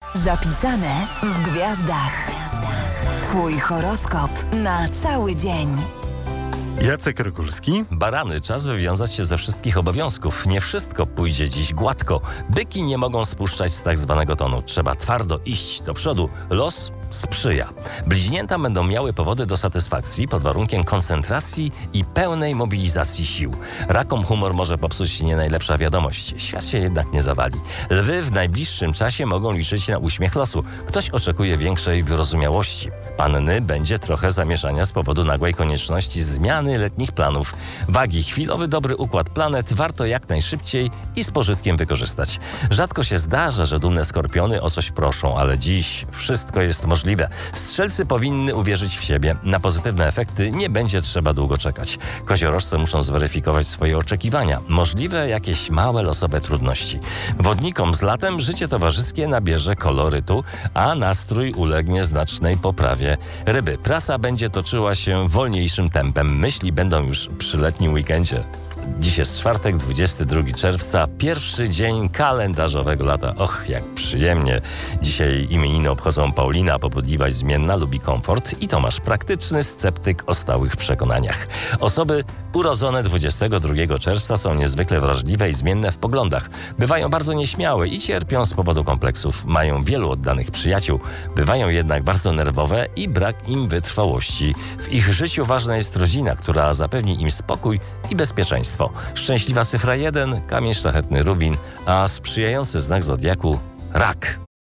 Zapisane w gwiazdach. Twój horoskop na cały dzień. Jacek Rokulski. Barany, czas wywiązać się ze wszystkich obowiązków. Nie wszystko pójdzie dziś gładko. Byki nie mogą spuszczać z tak zwanego tonu. Trzeba twardo iść do przodu. Los sprzyja. Bliźnięta będą miały powody do satysfakcji pod warunkiem koncentracji i pełnej mobilizacji sił. Rakom humor może popsuć nie najlepsza wiadomość. Świat się jednak nie zawali. Lwy w najbliższym czasie mogą liczyć na uśmiech losu. Ktoś oczekuje większej wyrozumiałości. Panny będzie trochę zamieszania z powodu nagłej konieczności zmiany letnich planów. Wagi, chwilowy dobry układ planet warto jak najszybciej i z pożytkiem wykorzystać. Rzadko się zdarza, że dumne skorpiony o coś proszą, ale dziś wszystko jest możliwe. Strzelcy powinny uwierzyć w siebie. Na pozytywne efekty nie będzie trzeba długo czekać. Koziorożce muszą zweryfikować swoje oczekiwania. Możliwe jakieś małe losowe trudności. Wodnikom z latem życie towarzyskie nabierze kolorytu, a nastrój ulegnie znacznej poprawie. Ryby, prasa będzie toczyła się wolniejszym tempem. Myśli będą już przy letnim weekendzie. Dziś jest czwartek, 22 czerwca, pierwszy dzień kalendarzowego lata. Och, jak przyjemnie. Dzisiaj imieniny obchodzą Paulina, pobudliwa i zmienna, lubi komfort, i Tomasz, praktyczny sceptyk o stałych przekonaniach. Osoby urodzone 22 czerwca są niezwykle wrażliwe i zmienne w poglądach. Bywają bardzo nieśmiałe i cierpią z powodu kompleksów. Mają wielu oddanych przyjaciół. Bywają jednak bardzo nerwowe i brak im wytrwałości. W ich życiu ważna jest rodzina, która zapewni im spokój i bezpieczeństwo. Szczęśliwa cyfra 1, kamień szlachetny rubin, a sprzyjający znak zodiaku rak.